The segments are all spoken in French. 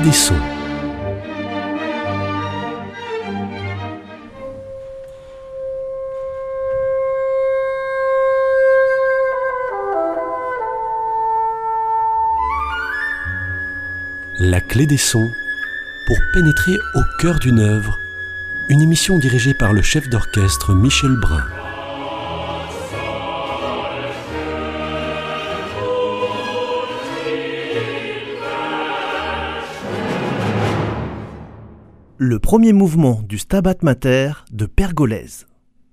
des sons. La clé des sons pour pénétrer au cœur d'une œuvre, une émission dirigée par le chef d'orchestre Michel Brun. Le premier mouvement du Stabat Mater de Pergolèse.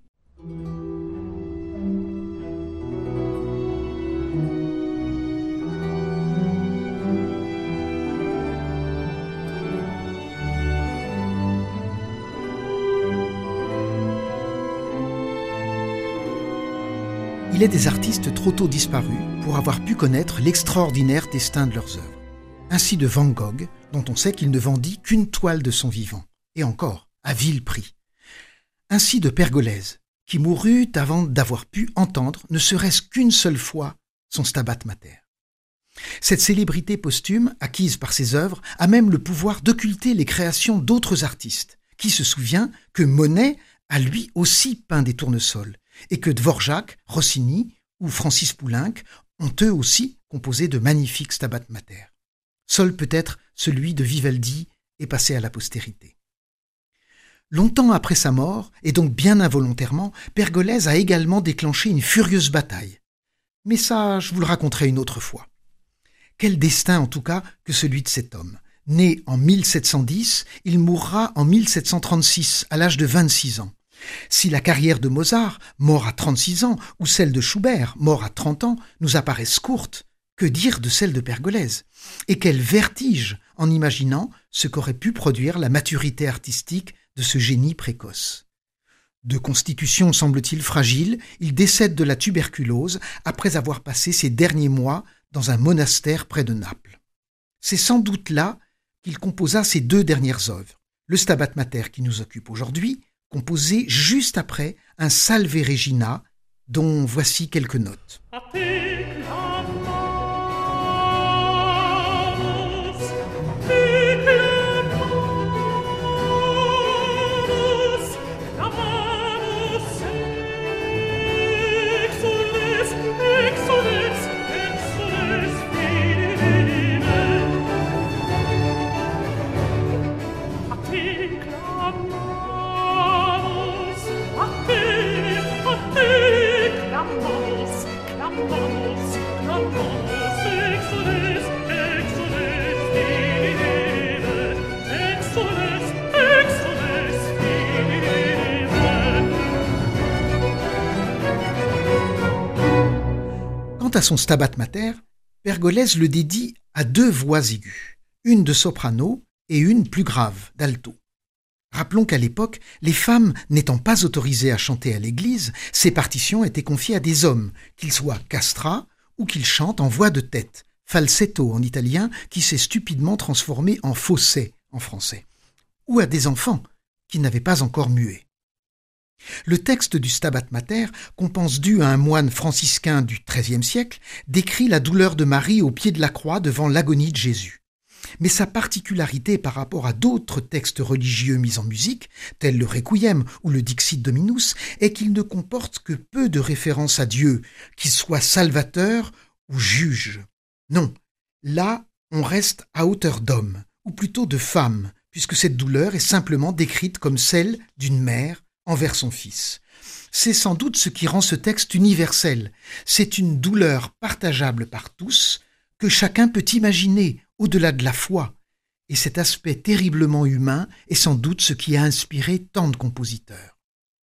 Il est des artistes trop tôt disparus pour avoir pu connaître l'extraordinaire destin de leurs œuvres. Ainsi de Van Gogh, dont on sait qu'il ne vendit qu'une toile de son vivant, et encore, à vil prix. Ainsi de Pergolèse, qui mourut avant d'avoir pu entendre, ne serait-ce qu'une seule fois, son Stabat Mater. Cette célébrité posthume, acquise par ses œuvres, a même le pouvoir d'occulter les créations d'autres artistes. Qui se souvient que Monet a lui aussi peint des tournesols, et que Dvorak, Rossini ou Francis Poulenc ont eux aussi composé de magnifiques Stabat Mater. Seul peut-être celui de Vivaldi est passé à la postérité. Longtemps après sa mort, et donc bien involontairement, Pergolèse a également déclenché une furieuse bataille. Mais ça, je vous le raconterai une autre fois. Quel destin en tout cas que celui de cet homme. Né en 1710, il mourra en 1736, à l'âge de 26 ans. Si la carrière de Mozart, mort à 36 ans, ou celle de Schubert, mort à 30 ans, nous apparaissent courtes, que dire de celle de Pergolèse? Et quel vertige en imaginant ce qu'aurait pu produire la maturité artistique de ce génie précoce. De constitution semble-t-il fragile, il décède de la tuberculose après avoir passé ses derniers mois dans un monastère près de Naples. C'est sans doute là qu'il composa ses deux dernières œuvres, le Stabat Mater qui nous occupe aujourd'hui, composé juste après un Salve Regina, dont voici quelques notes. Quant à son Stabat Mater, Pergolèse le dédie à deux voix aiguës, une de soprano et une plus grave, d'alto. Rappelons qu'à l'époque, les femmes n'étant pas autorisées à chanter à l'église, ces partitions étaient confiées à des hommes, qu'ils soient castrats ou qu'ils chantent en voix de tête, falsetto en italien, qui s'est stupidement transformé en fausset en français, ou à des enfants qui n'avaient pas encore mué. Le texte du Stabat Mater, qu'on pense dû à un moine franciscain du XIIIe siècle, décrit la douleur de Marie au pied de la croix devant l'agonie de Jésus. Mais sa particularité par rapport à d'autres textes religieux mis en musique, tels le Requiem ou le Dixit Dominus, est qu'il ne comporte que peu de références à Dieu, qu'il soit salvateur ou juge. Non, là, on reste à hauteur d'homme, ou plutôt de femme, puisque cette douleur est simplement décrite comme celle d'une mère envers son fils. C'est sans doute ce qui rend ce texte universel. C'est une douleur partageable par tous, que chacun peut imaginer au-delà de la foi. Et cet aspect terriblement humain est sans doute ce qui a inspiré tant de compositeurs.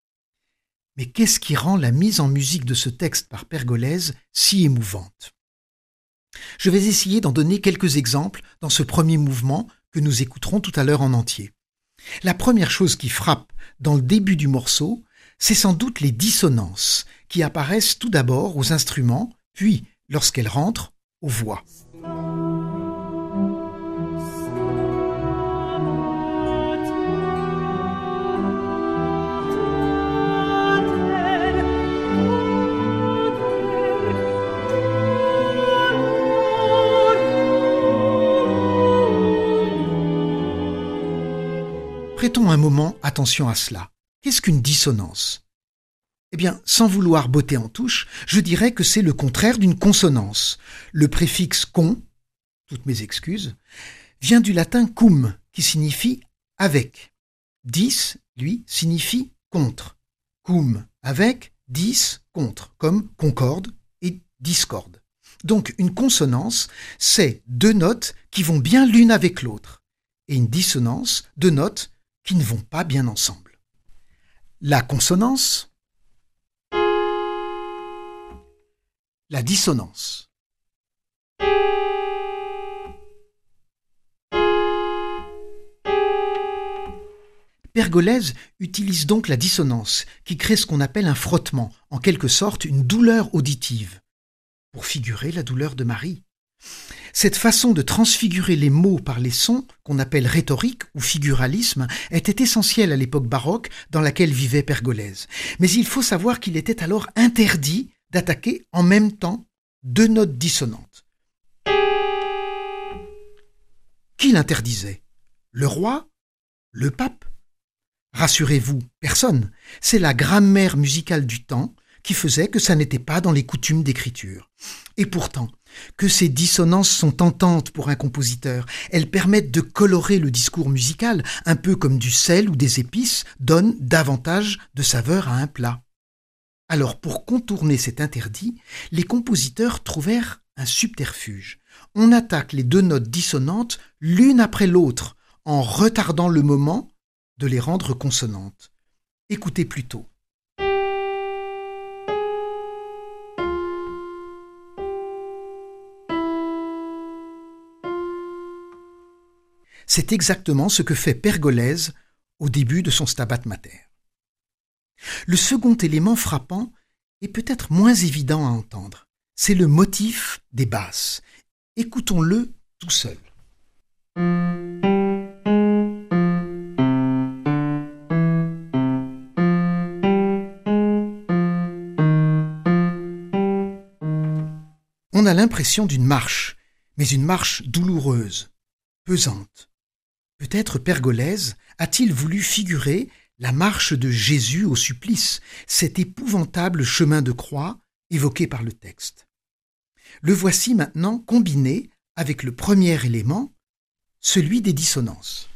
Mais qu'est-ce qui rend la mise en musique de ce texte par Pergolèse si émouvante? Je vais essayer d'en donner quelques exemples dans ce premier mouvement que nous écouterons tout à l'heure en entier. La première chose qui frappe dans le début du morceau, c'est sans doute les dissonances qui apparaissent tout d'abord aux instruments, puis, lorsqu'elles rentrent, aux voix. Prêtons un moment attention à cela. Qu'est-ce qu'une dissonance ? Eh bien, sans vouloir botter en touche, je dirais que c'est le contraire d'une consonance. Le préfixe con, toutes mes excuses, vient du latin cum, qui signifie avec. Dis, lui, signifie contre. Cum, avec, dis, contre, comme concorde et discorde. Donc, une consonance, c'est deux notes qui vont bien l'une avec l'autre. Et une dissonance, deux notes qui ne vont pas bien ensemble. La consonance, la dissonance. Pergolèse utilise donc la dissonance, qui crée ce qu'on appelle un frottement, en quelque sorte une douleur auditive, pour figurer la douleur de Marie. Cette façon de transfigurer les mots par les sons, qu'on appelle rhétorique ou figuralisme, était essentielle à l'époque baroque dans laquelle vivait Pergolèse. Mais il faut savoir qu'il était alors interdit d'attaquer en même temps deux notes dissonantes. Qui l'interdisait ? Le roi ? Le pape ? Rassurez-vous, personne. C'est la grammaire musicale du temps qui faisait que ça n'était pas dans les coutumes d'écriture. Et pourtant, que ces dissonances sont tentantes pour un compositeur. Elles permettent de colorer le discours musical, un peu comme du sel ou des épices donnent davantage de saveur à un plat. Alors, pour contourner cet interdit, les compositeurs trouvèrent un subterfuge. On attaque les deux notes dissonantes l'une après l'autre, en retardant le moment de les rendre consonantes. Écoutez plutôt. C'est exactement ce que fait Pergolèse au début de son Stabat Mater. Le second élément frappant est peut-être moins évident à entendre. C'est le motif des basses. Écoutons-le tout seul. On a l'impression d'une marche, mais une marche douloureuse, pesante. Peut-être Pergolèse a-t-il voulu figurer la marche de Jésus au supplice, cet épouvantable chemin de croix évoqué par le texte. Le voici maintenant combiné avec le premier élément, celui des dissonances.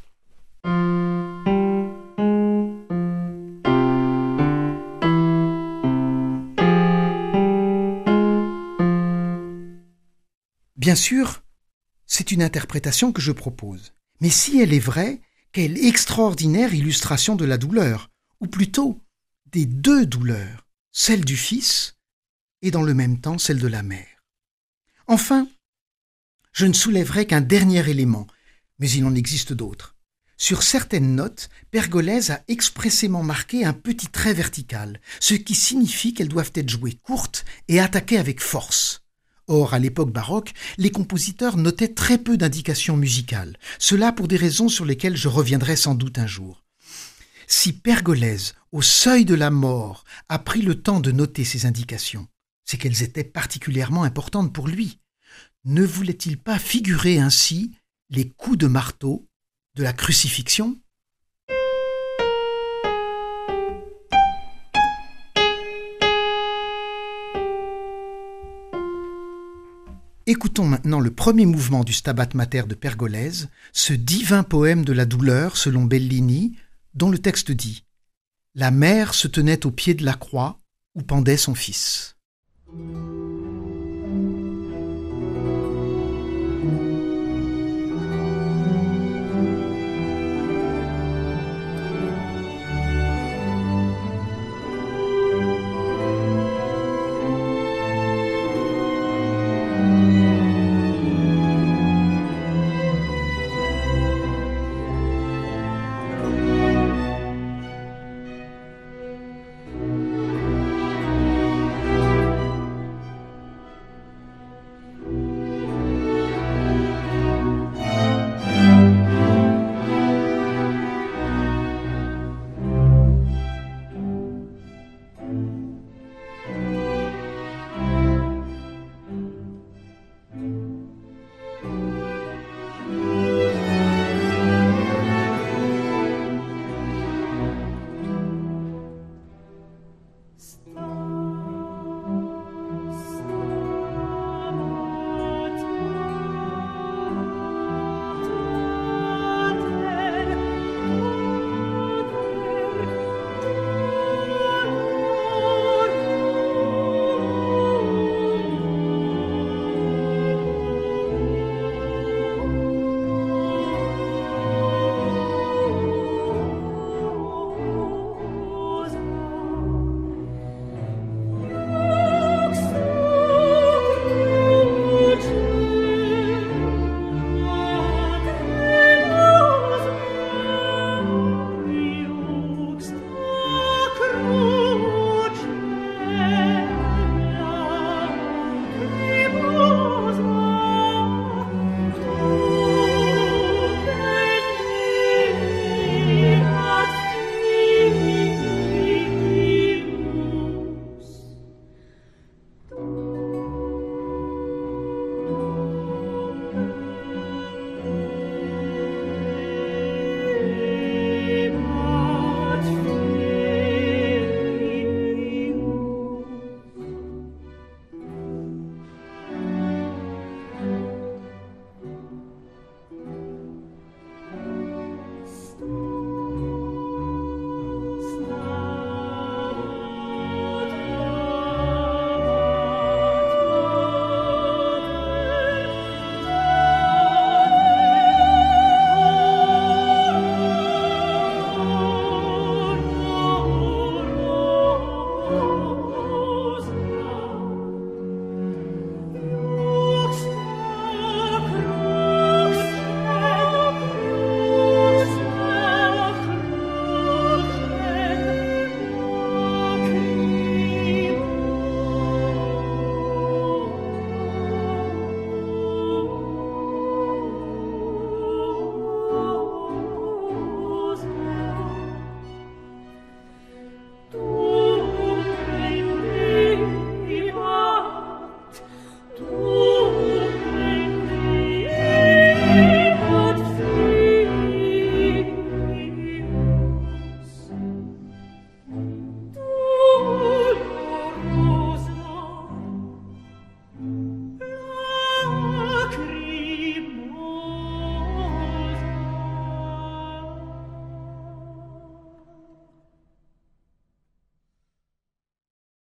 Bien sûr, c'est une interprétation que je propose. Mais si elle est vraie, quelle extraordinaire illustration de la douleur, ou plutôt des deux douleurs, celle du Fils et dans le même temps celle de la Mère. Enfin, je ne soulèverai qu'un dernier élément, mais il en existe d'autres. Sur certaines notes, Pergolèse a expressément marqué un petit trait vertical, ce qui signifie qu'elles doivent être jouées courtes et attaquées avec force. Or, à l'époque baroque, les compositeurs notaient très peu d'indications musicales, cela pour des raisons sur lesquelles je reviendrai sans doute un jour. Si Pergolèse, au seuil de la mort, a pris le temps de noter ces indications, c'est qu'elles étaient particulièrement importantes pour lui. Ne voulait-il pas figurer ainsi les coups de marteau de la crucifixion ? Écoutons maintenant le premier mouvement du Stabat Mater de Pergolèse, ce divin poème de la douleur selon Bellini, dont le texte dit « La mère se tenait au pied de la croix où pendait son fils ».